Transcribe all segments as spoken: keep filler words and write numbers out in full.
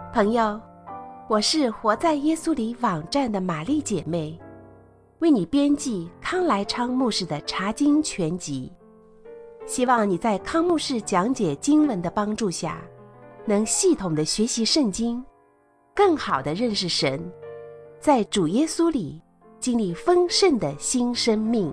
朋友，我是活在耶稣里网站的玛丽姐妹，为你编辑康来昌牧师的查经全集，希望你在康牧师讲解经文的帮助下，能系统的学习圣经，更好的认识神，在主耶稣里经历丰盛的新生命。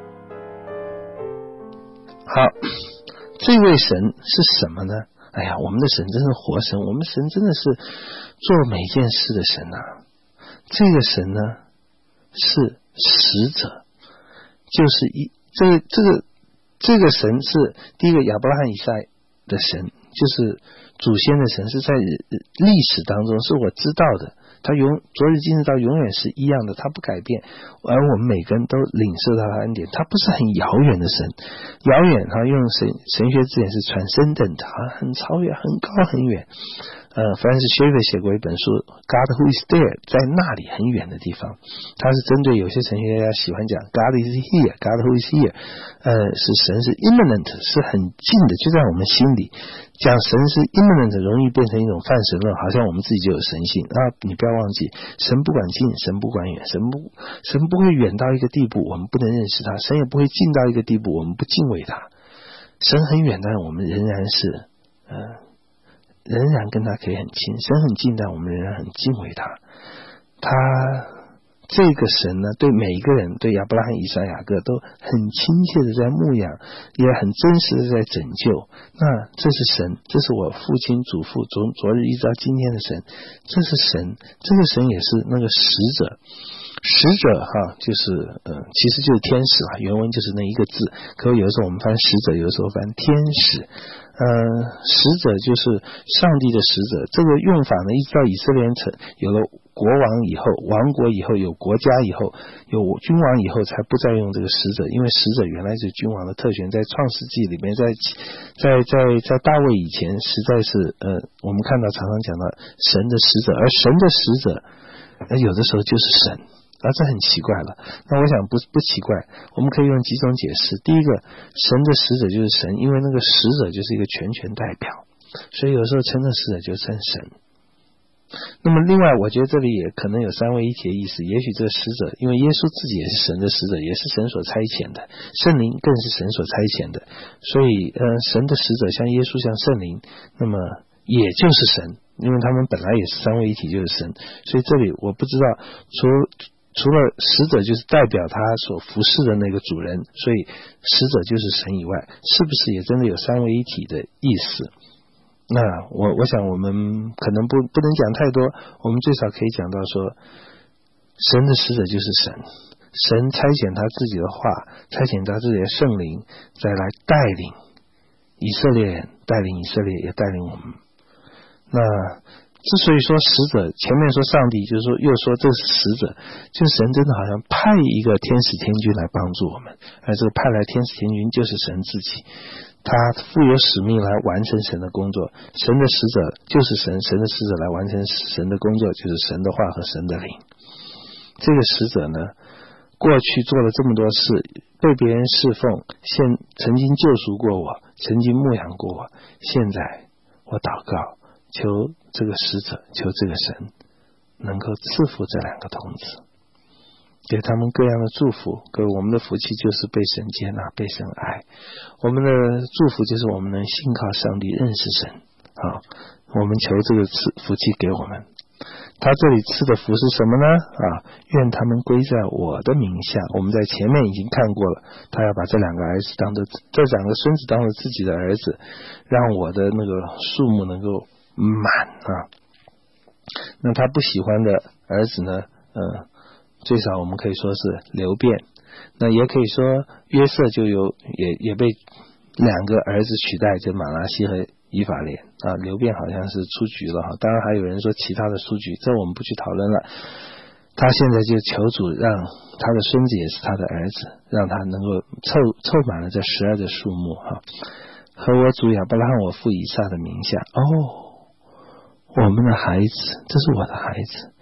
好，这位神是什么呢？哎呀，我们的神真是活神，我们神真的是做每件事的神啊。这个神呢是使者，就是一这个这个这个神是第一个亚伯拉罕以撒的神，就是祖先的神，是在历史当中是我知道的，他永昨日今日到永远是一样的，他不改变，而我们每个人都领受到他恩典。他不是很遥远的神，遥远哈用神神学字典是 transcendent， 很超越，很高很远。呃 Francis Schaeffer 写过一本书 God Who Is There， 在那里很远的地方，他是针对有些神学家喜欢讲 God is here God Who is here， 呃是神是 immanent， 是很近的，就在我们心里。讲神是 immanent 容易变成一种泛神论，好像我们自己就有神性啊！你不要忘记，神不管近，神不管远，神不神不会远到一个地步我们不能认识他，神也不会近到一个地步我们不敬畏他。神很远，但我们仍然是呃仍然跟他可以很亲，神很近，但我们仍然很敬畏他。他这个神呢，对每一个人，对亚伯拉罕、以撒、雅各都很亲切的在牧养，也很真实的在拯救。那这是神，这是我父亲祖父从昨日一直到今天的神，这是神，这个神也是那个使者。使者哈，就是呃，其实就是天使啦，原文就是那一个字。可有的时候我们翻使者，有的时候翻天使。呃，使者就是上帝的使者。这个用法呢，一直到以色列人成有了国王以后，王国以后，有国家以后，有君王以后，才不再用这个使者，因为使者原来是君王的特权，在创世纪里面，在在在在大卫以前，实在是呃，我们看到常常讲到神的使者，而神的使者，呃，有的时候就是神。啊，这很奇怪了。那我想不不奇怪，我们可以用几种解释。第一个，神的使者就是神，因为那个使者就是一个全权代表，所以有时候称的使者就称神。那么另外，我觉得这里也可能有三位一体的意思。也许这个使者，因为耶稣自己也是神的使者，也是神所差遣的，圣灵更是神所差遣的，所以呃，神的使者像耶稣像圣灵，那么也就是神，因为他们本来也是三位一体，就是神。所以这里我不知道除除了使者就是代表他所服侍的那个主人，所以使者就是神以外，是不是也真的有三位一体的意思？那我我想我们可能不不能讲太多，我们最少可以讲到说，神的使者就是神，神差遣他自己的话，差遣他自己的圣灵，再来带领以色列人，带领以色列也带领我们。那之所以说使者，前面说上帝，就是说又说这是使者，就是神真的好像派一个天使天军来帮助我们，而这个派来天使天军就是神自己，他负有使命来完成神的工作。神的使者就是神，神的使者来完成神的工作，就是神的话和神的灵。这个使者呢，过去做了这么多事，被别人侍奉，现曾经救赎过我，曾经牧养过我，现在我祷告求这个使者，求这个神能够赐福这两个童子，给他们各样的祝福。各位，我们的福气就是被神接纳，被神爱。我们的祝福就是我们能信靠上帝，认识神。好，我们求这个赐福气给我们。他这里赐的福是什么呢？啊，愿他们归在我的名下。我们在前面已经看过了，他要把这两个儿子当做，这两个孙子当做自己的儿子，让我的那个数目能够满啊。那他不喜欢的儿子呢，呃，最少我们可以说是流变，那也可以说约瑟就有也也被两个儿子取代，就马拉西和以法莲啊。流变好像是出局了哈，当然还有人说其他的出局，这我们不去讨论了。他现在就求主让他的孙子也是他的儿子，让他能够凑凑满了这十二的数目哈，和我主亚伯拉罕我父以撒的名下。哦，我们的孩子，这是我的孩子，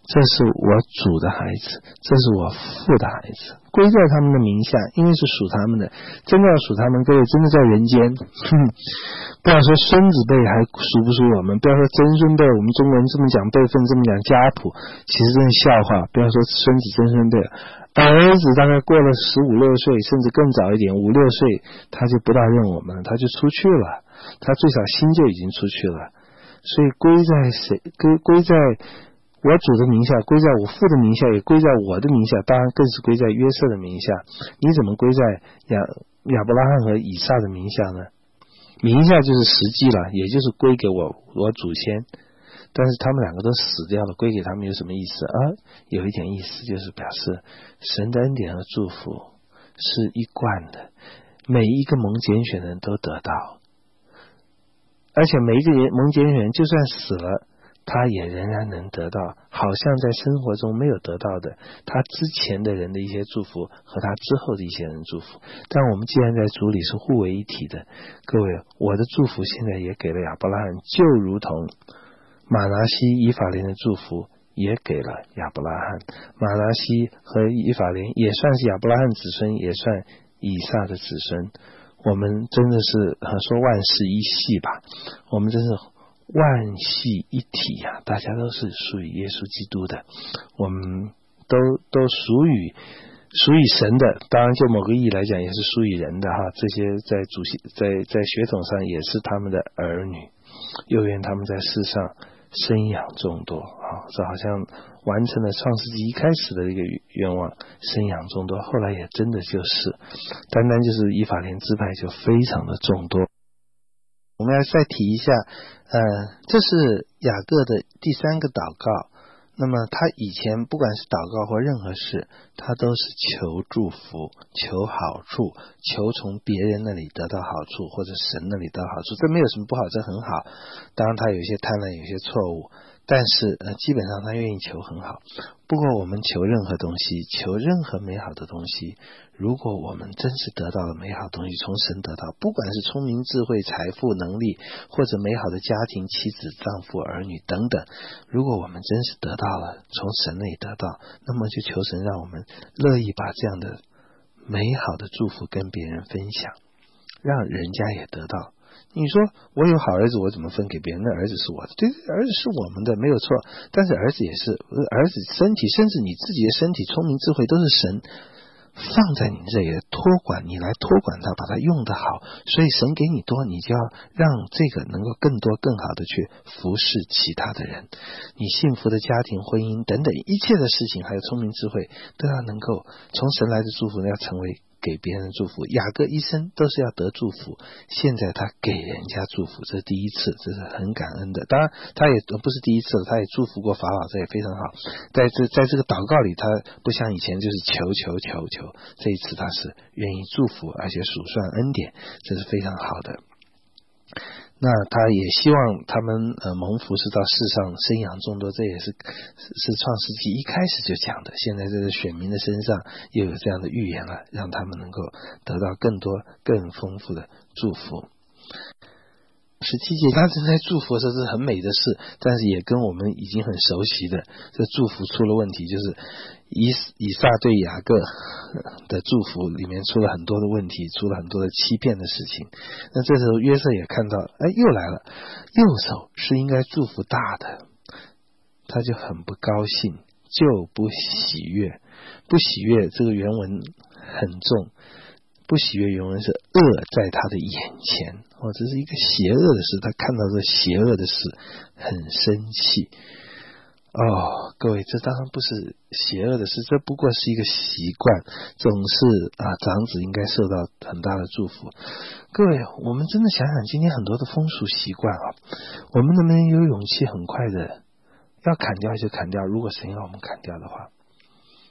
这是我主的孩子，这是我父的孩子，归在他们的名下，因为是属他们的。真的要属他们，各位真的在人间，哼，不要说孙子辈还属不属我们，不要说曾孙辈，我们中国人这么讲辈分，这么讲家谱，其实真是笑话。不要说孙子曾孙辈，儿子大概过了十五六岁，甚至更早一点，五六岁，他就不大认我们，他就出去了，他最少心就已经出去了。所以归在谁？归归在我主的名下，归在我父的名下，也归在我的名下，当然更是归在约瑟的名下。你怎么归在亚亚伯拉罕和以撒的名下呢？名下就是实际了，也就是归给我我祖先。但是他们两个都死掉了，归给他们有什么意思啊？有一点意思，就是表示神的恩典和祝福是一贯的，每一个蒙拣选的人都得到，而且每一个人蒙拣选人就算死了，他也仍然能得到，好像在生活中没有得到的，他之前的人的一些祝福和他之后的一些人祝福。但我们既然在主里是互为一体的，各位，我的祝福现在也给了亚伯拉罕，就如同马拿西以法莲的祝福也给了亚伯拉罕，马拿西和以法莲也算是亚伯拉罕子孙，也算以撒的子孙。我们真的是说万事一系吧，我们真是万系一体呀、啊，大家都是属于耶稣基督的，我们都都属于属于神的，当然就某个意义来讲也是属于人的哈。这些在主系在在血统上也是他们的儿女，又愿他们在世上生养众多啊，这好像完成了创世纪一开始的一个愿望，生养众多，后来也真的就是单单就是以法莲支派就非常的众多。我们要再提一下，呃，这是雅各的第三个祷告。那么他以前不管是祷告或任何事，他都是求祝福、求好处、求从别人那里得到好处，或者神那里得到好处，这没有什么不好，这很好。当然他有一些贪婪，有一些错误，但是呃，基本上他愿意求很好。不过我们求任何东西，求任何美好的东西，如果我们真是得到了美好的东西，从神得到，不管是聪明智慧财富能力，或者美好的家庭妻子丈夫儿女等等，如果我们真是得到了，从神那里得到，那么就求神让我们乐意把这样的美好的祝福跟别人分享，让人家也得到。你说我有好儿子，我怎么分给别人？那儿子是我的，对，儿子是我们的，没有错。但是儿子也是儿子身体，甚至你自己的身体、聪明智慧都是神放在你这里托管，你来托管他，把他用得好。所以神给你多，你就要让这个能够更多更好的去服侍其他的人。你幸福的家庭婚姻等等一切的事情，还有聪明智慧，都要能够从神来的祝福，要成为给别人的祝福。雅各一生都是要得祝福，现在他给人家祝福，这是第一次，这是很感恩的。当然他也不是第一次了，他也祝福过法老，这也非常好。在这在这个祷告里，他不像以前就是求求求求，这一次他是愿意祝福，而且数算恩典，这是非常好的。那他也希望他们呃蒙福是到世上生养众多，这也是是创世纪一开始就讲的。现在这个选民的身上又有这样的预言了，让他们能够得到更多更丰富的祝福。十七节他正在祝福的时候是很美的事，但是也跟我们已经很熟悉的这祝福出了问题，就是以以撒对雅各的祝福里面出了很多的问题，出了很多的欺骗的事情。那这时候约瑟也看到，哎，又来了，右手是应该祝福大的，他就很不高兴，就不喜悦。不喜悦这个原文很重，不喜悦原文是恶在他的眼前，哦，这是一个邪恶的事，他看到这邪恶的事很生气。哦，各位，这当然不是邪恶的事，这不过是一个习惯，总是啊，长子应该受到很大的祝福。各位，我们真的想想今天很多的风俗习惯啊，我们能不能有勇气很快的要砍掉就砍掉，如果神要我们砍掉的话，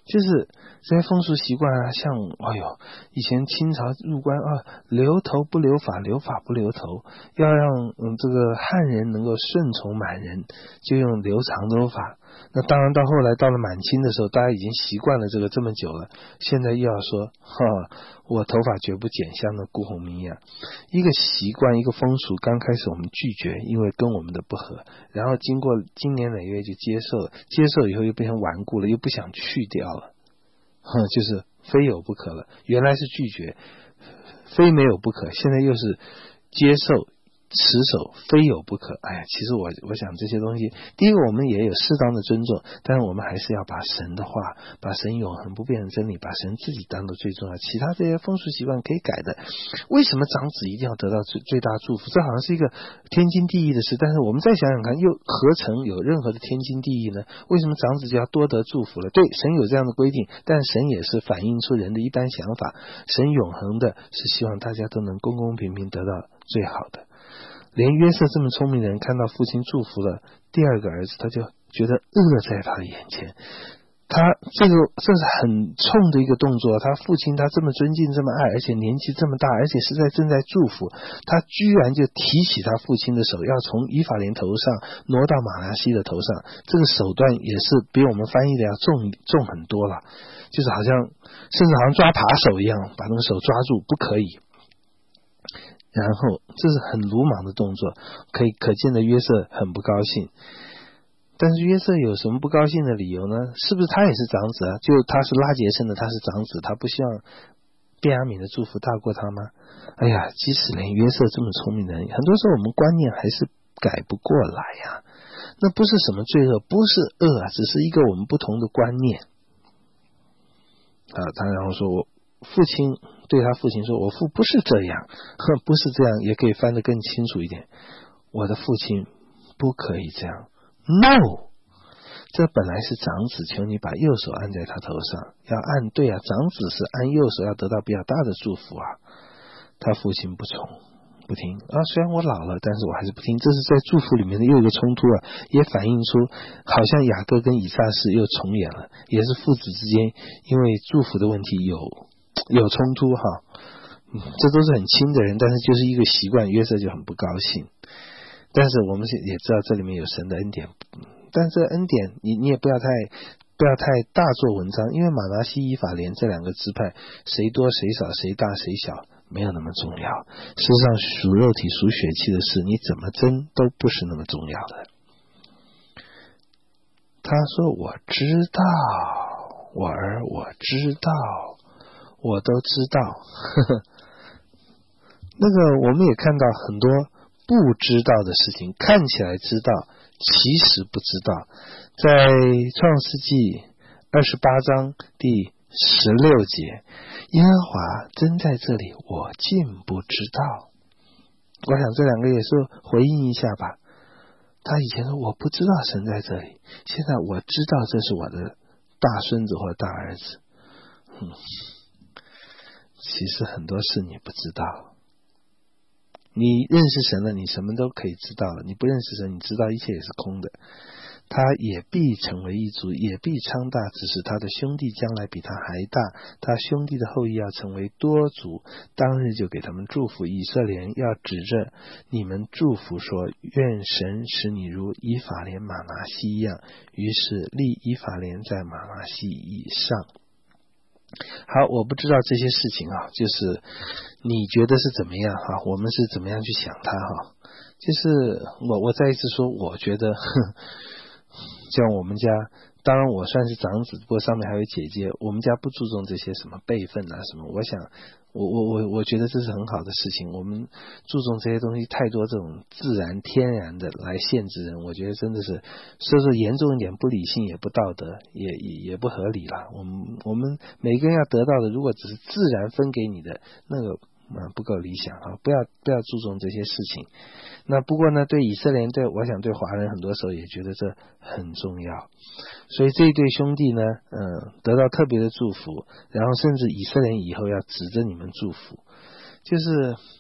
就是这些风俗习惯啊，像哎呦，以前清朝入关啊，留头不留发，留发不留头，要让嗯这个汉人能够顺从满人，就用留长头发。那当然到后来到了满清的时候，大家已经习惯了这个这么久了，现在又要说哈，我头发绝不剪，像那顾鸿铭一样。一个习惯一个风俗，刚开始我们拒绝，因为跟我们的不合，然后经过经年累月就接受了，接受以后又变成顽固了，又不想去掉了，哼，就是非有不可了。原来是拒绝，非没有不可，现在又是接受持守，非有不可。哎呀，其实我我想这些东西，第一个我们也有适当的尊重，但是我们还是要把神的话，把神永恒不变的真理，把神自己当作最重要，其他这些风俗习惯可以改的。为什么长子一定要得到最最大祝福？这好像是一个天经地义的事，但是我们再想想看，又何曾有任何的天经地义呢？为什么长子就要多得祝福了？对，神有这样的规定，但神也是反映出人的一般想法。神永恒的是希望大家都能公公平平得到最好的。连约瑟这么聪明的人，看到父亲祝福了第二个儿子，他就觉得恶在他的眼前。他这个这是很冲的一个动作，他父亲他这么尊敬这么爱，而且年纪这么大，而且是在正在祝福，他居然就提起他父亲的手，要从以法莲头上挪到马拿西的头上。这个手段也是比我们翻译的要重重很多了，就是好像甚至好像抓扒手一样，把那个手抓住，不可以。然后这是很鲁莽的动作，可以可见的约瑟很不高兴。但是约瑟有什么不高兴的理由呢？是不是他也是长子啊？就他是拉结生的，他是长子，他不希望便雅悯的祝福大过他吗？哎呀，即使连约瑟这么聪明的人，很多时候我们观念还是改不过来呀、啊。那不是什么罪恶，不是恶啊，只是一个我们不同的观念啊。他然后说我父亲对他父亲说，我父不是这样，呵，不是这样，也可以翻得更清楚一点，我的父亲不可以这样。No， 这本来是长子，求你把右手按在他头上，要按，对啊，长子是按右手要得到比较大的祝福啊。他父亲不从不听啊，虽然我老了，但是我还是不听。这是在祝福里面的又一个冲突啊，也反映出好像雅各跟以撒是又重演了，也是父子之间因为祝福的问题有有冲突哈。嗯，这都是很亲的人，但是就是一个习惯，约瑟就很不高兴。但是我们也知道这里面有神的恩典，但是恩典你你也不要太不要太大做文章，因为马拿西以法莲这两个支派，谁多谁少，谁大谁小，没有那么重要。事实上属肉体属血气的事，你怎么争都不是那么重要的。他说我知道，我儿我知道，我都知道。呵呵，那个我们也看到很多不知道的事情，看起来知道，其实不知道。在创世纪二十八章第十六节，耶和华真在这里，我竟不知道。我想这两个也是回应一下吧。他以前说我不知道神在这里，现在我知道这是我的大孙子或大儿子。嗯，其实很多事你不知道。你认识神了，你什么都可以知道了。你不认识神，你知道一切也是空的。他也必成为一族，也必昌大，只是他的兄弟将来比他还大。他兄弟的后裔要成为多族，当日就给他们祝福。以色列人要指着你们祝福说，愿神使你如以法莲马拿西一样。于是立以法莲在马拿西以上。好，我不知道这些事情啊，就是你觉得是怎么样哈？我们是怎么样去想它哈？就是我我再一次说，我觉得像我们家，当然我算是长子，不过上面还有姐姐，我们家不注重这些什么辈分啊什么。我想我我我我觉得这是很好的事情。我们注重这些东西太多，这种自然天然的来限制人，我觉得真的是说说严重一点，不理性也不道德，也也也不合理了。我们我们每个人要得到的，如果只是自然分给你的，那个嗯，不够理想啊！不要不要注重这些事情。那不过呢，对以色列人，对我想对华人，很多时候也觉得这很重要。所以这一对兄弟呢，嗯，得到特别的祝福，然后甚至以色列人以后要指着你们祝福。就是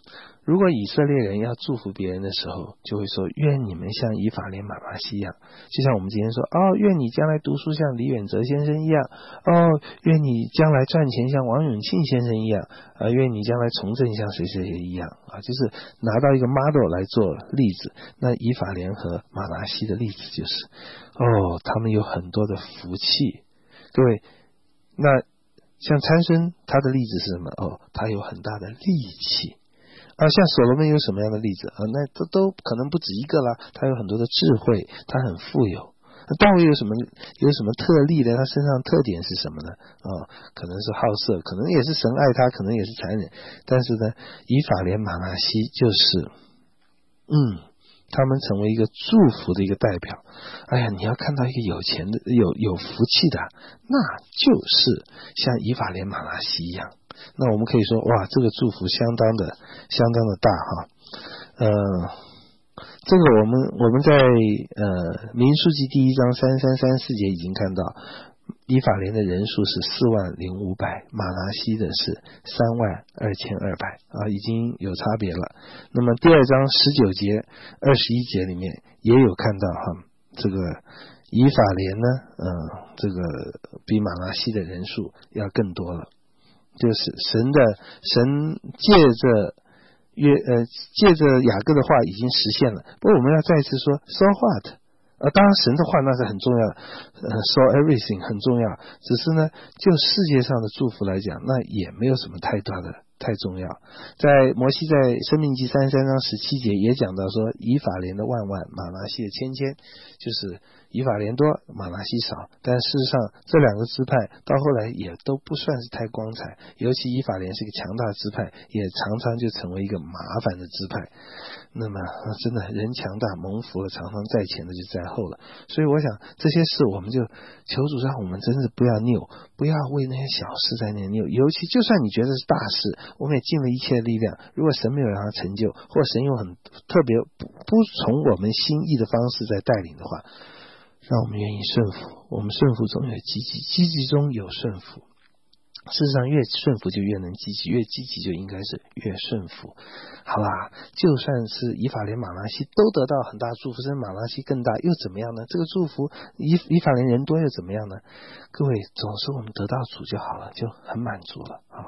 如果以色列人要祝福别人的时候，就会说愿你们像以法莲、玛拿西一样，就像我们今天说哦，愿你将来读书像李远哲先生一样，哦，愿你将来赚钱像王永庆先生一样，啊，愿你将来从政像谁谁谁一样啊，就是拿到一个 model 来做例子。那以法莲和玛拿西的例子就是哦，他们有很多的福气。各位，那像参孙他的例子是什么？哦，他有很大的力气啊。像所罗门有什么样的例子啊？那都都可能不止一个啦。他有很多的智慧，他很富有。大卫有什么有什么特例呢？他身上特点是什么呢？啊，可能是好色，可能也是神爱他，可能也是残忍。但是呢，以法莲、玛拿西就是，嗯。他们成为一个祝福的一个代表。哎呀，你要看到一个有钱的有有福气的，那就是像以法莲、玛拿西一样。那我们可以说哇，这个祝福相当的相当的大哈。呃这个我们我们在呃民数记第一章三三三四节已经看到，以法莲的人数是四万零五百，玛拿西的是三万二千二百啊，已经有差别了。那么第二章十九节、二十一节里面也有看到哈，这个以法莲呢，嗯、呃，这个比玛拿西的人数要更多了，就是神的神借着约呃借着雅各的话已经实现了。不过我们要再一次说 so what。呃，当然神的话那是很重要的，呃 so everything 很重要，只是呢就世界上的祝福来讲，那也没有什么太大的太重要。在摩西在申命记三十三章十七节也讲到说，以法莲的万万，玛拿西的千千，就是以法莲多，玛拿西少。但事实上这两个支派到后来也都不算是太光彩，尤其以法莲是一个强大的支派，也常常就成为一个麻烦的支派。那么真的人强大蒙福了，常常在前的就在后了。所以我想这些事我们就求主让我们真是不要拗，不要为那些小事在那拗。尤其就算你觉得是大事，我们也尽了一切力量，如果神没有让他成就，或神用很特别不不从我们心意的方式在带领的话，让我们愿意顺服。我们顺服中有积极，积极中有顺服。事实上越顺服就越能积极，越积极就应该是越顺服。好啦，就算是以法莲、玛拿西都得到很大祝福，甚至玛拿西更大又怎么样呢？这个祝福以以法莲人多又怎么样呢？各位，总是我们得到主就好了，就很满足了啊。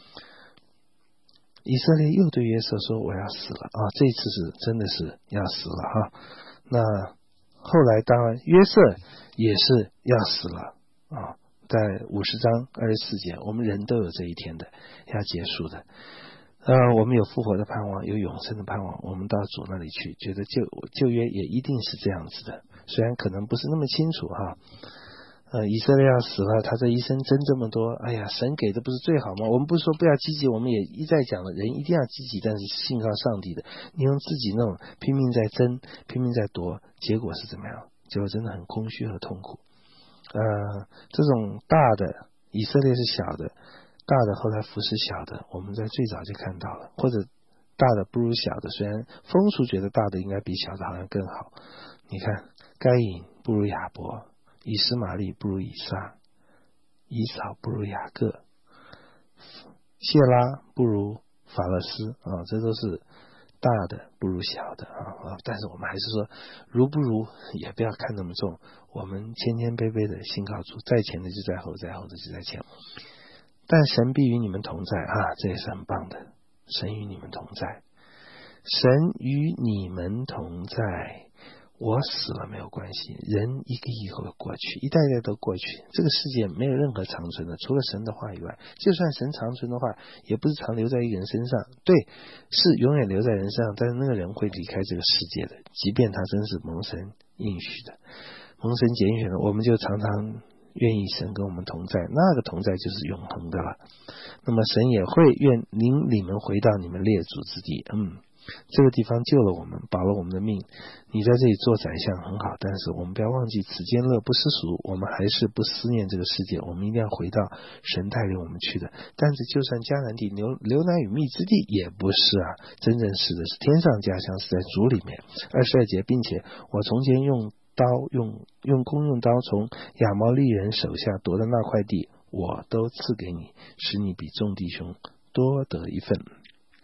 以色列又对约瑟说我要死了啊，这次是真的是要死了哈。那后来当然约瑟也是要死了啊，在五十章二十四节，我们人都有这一天的，要结束的。呃，我们有复活的盼望，有永生的盼望，我们到主那里去，觉得旧旧约也一定是这样子的，虽然可能不是那么清楚哈。呃，以色列要死了，他这一生争这么多，哎呀，神给的不是最好吗？我们不是说不要积极，我们也一再讲了，人一定要积极，但是信靠上帝的。你用自己那种拼命在争，拼命在夺，结果是怎么样？结果真的很空虚和痛苦。呃，这种大的以色列是小的，大的后来服侍小的，我们在最早就看到了，或者大的不如小的，虽然风俗觉得大的应该比小的好像更好。你看，该隐不如亚伯，以实玛利不如以撒，以扫不如雅各，谢拉不如法勒斯啊，这都是大的不如小的啊。但是我们还是说，如不如也不要看那么重，我们谦谦卑卑的信靠主，在前的就在后，在后的就在前。但神必与你们同在啊，这也是很棒的。神与你们同在，神与你们同在。我死了没有关系，人一个一个过去，一代代都过去，这个世界没有任何长存的，除了神的话以外。就算神长存的话，也不是常留在一个人身上，对，是永远留在人身上，但是那个人会离开这个世界的，即便他真是蒙神应许的，蒙神拣选的，我们就常常愿意神跟我们同在，那个同在就是永恒的了。那么神也会愿领你们回到你们列祖之地。嗯，这个地方救了我们，保了我们的命。你在这里做宰相很好，但是我们不要忘记此间乐不思蜀，我们还是不思念这个世界，我们一定要回到神带领我们去的。但是就算迦南地流流奶与蜜之地也不是啊，真正是的是天上家乡，是在主里面。二十二节，并且我从前用刀用用弓用刀从亚摩利人手下夺的那块地，我都赐给你，使你比众弟兄多得一份。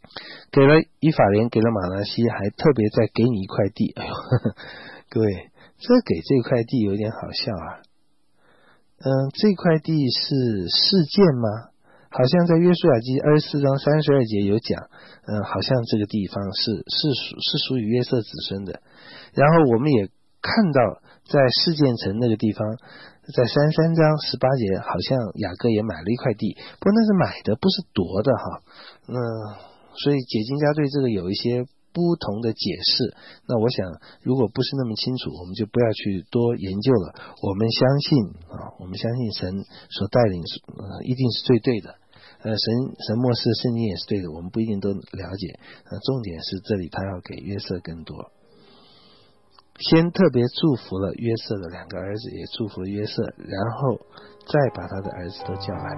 给了以法莲，给了玛拿西，还特别再给你一块地。哎呦，呵呵，各位，这给这块地有点好笑啊。嗯，这块地是事件吗？好像在约书亚记二十四章三十二节有讲，嗯，好像这个地方是是属是属于约瑟子孙的。然后我们也看到在事件城那个地方，在三十三章十八节，好像雅各也买了一块地，不过那是买的，不是夺的哈。嗯，所以解经家对这个有一些不同的解释，那我想如果不是那么清楚，我们就不要去多研究了。我们相信啊，我们相信神所带领是、呃、一定是最对的。呃，神神默示圣经也是对的，我们不一定都了解。呃，重点是这里他要给约瑟更多。先特别祝福了约瑟的两个儿子，也祝福了约瑟，然后再把他的儿子都叫来。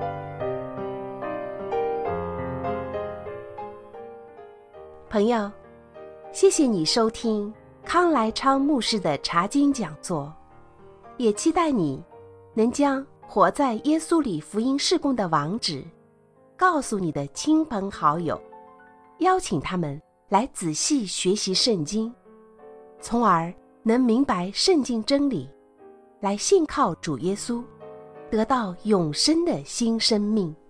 朋友，谢谢你收听康来昌牧师的查经讲座，也期待你能将活在耶稣里福音事工的网址告诉你的亲朋好友，邀请他们来仔细学习圣经，从而能明白圣经真理，来信靠主耶稣，得到永生的新生命。